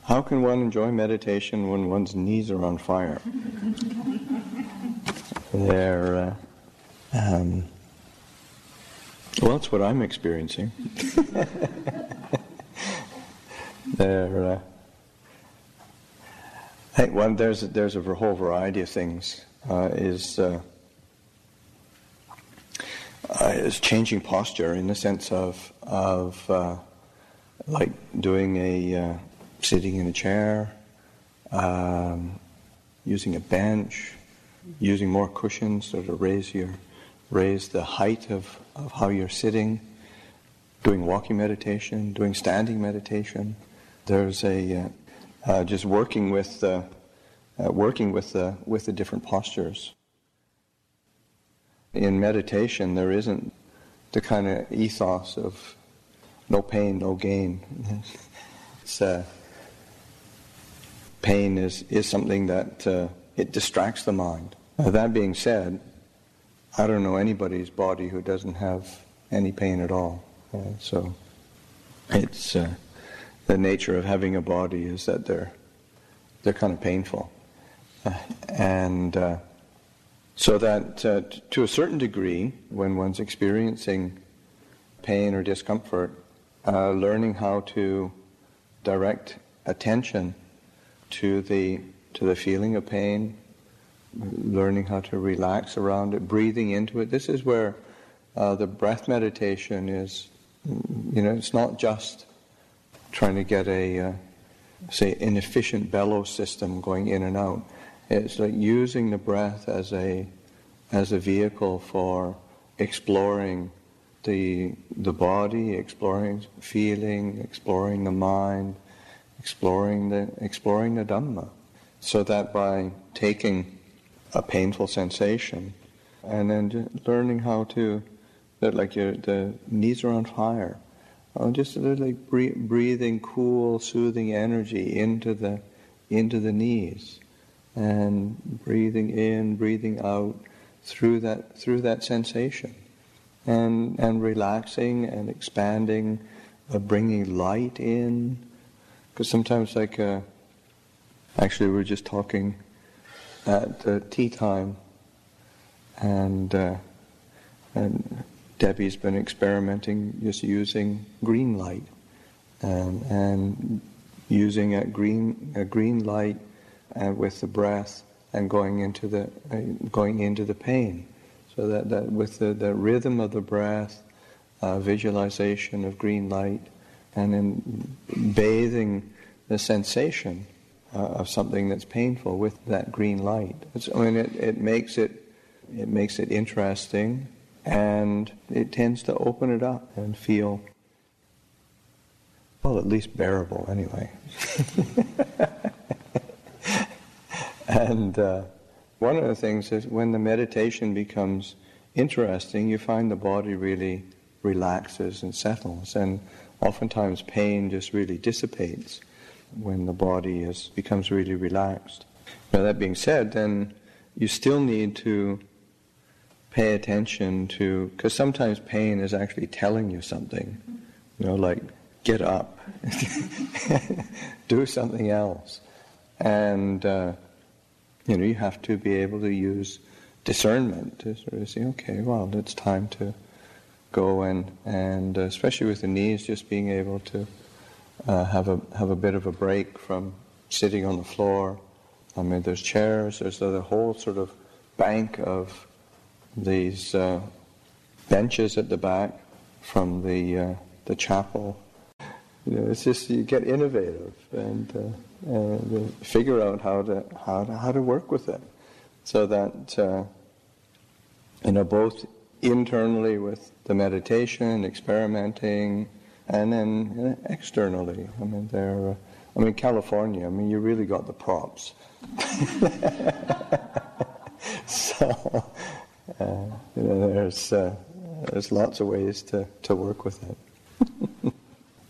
How can one enjoy meditation when one's knees are on fire? They're, well, that's what I'm experiencing. They're, I think there's a whole variety of things. Is changing posture in the sense of like doing sitting in a chair, using a bench, using more cushions so to raise the height of how you're sitting, doing walking meditation, doing standing meditation. There's just working with the different postures. In meditation, there isn't the kind of ethos of no pain, no gain. Pain is something that it distracts the mind. That being said, I don't know anybody's body who doesn't have any pain at all. So it's the nature of having a body is that they're kind of painful, and so that to a certain degree, when one's experiencing pain or discomfort, learning how to direct attention to the feeling of pain, learning how to relax around it, breathing into it. This is where the breath meditation is. It's not just trying to get an efficient bellows system going in and out. It's like using the breath as a vehicle for exploring the body, exploring feeling, exploring the mind, exploring the Dhamma, so that by taking a painful sensation and then just learning how to, that like the knees are on fire, just like breathing cool, soothing energy into the knees, and breathing in, breathing out through that sensation, and relaxing and expanding, bringing light in. Because sometimes, actually, we were just talking at tea time, and Debbie's been experimenting just using green light, and using a green light with the breath and going into the pain, so that with the rhythm of the breath, visualization of green light, and then bathing the sensation of something that's painful with that green light. It makes it interesting, and it tends to open it up and feel, well, at least bearable anyway. And one of the things is when the meditation becomes interesting, you find the body really relaxes and settles, and oftentimes pain just really dissipates when the body becomes really relaxed. Now, that being said, then you still need to pay attention to, because sometimes pain is actually telling you something, like get up, do something else, and you have to be able to use discernment to sort of say, okay, well, it's time to go and especially with the knees, just being able to have a bit of a break from sitting on the floor. There's chairs, there's the whole sort of bank of these benches at the back from the chapel. It's just you get innovative and figure out how to work with it, so that both internally with the meditation, experimenting, and then externally. California. You really got the props. So there's lots of ways to work with it.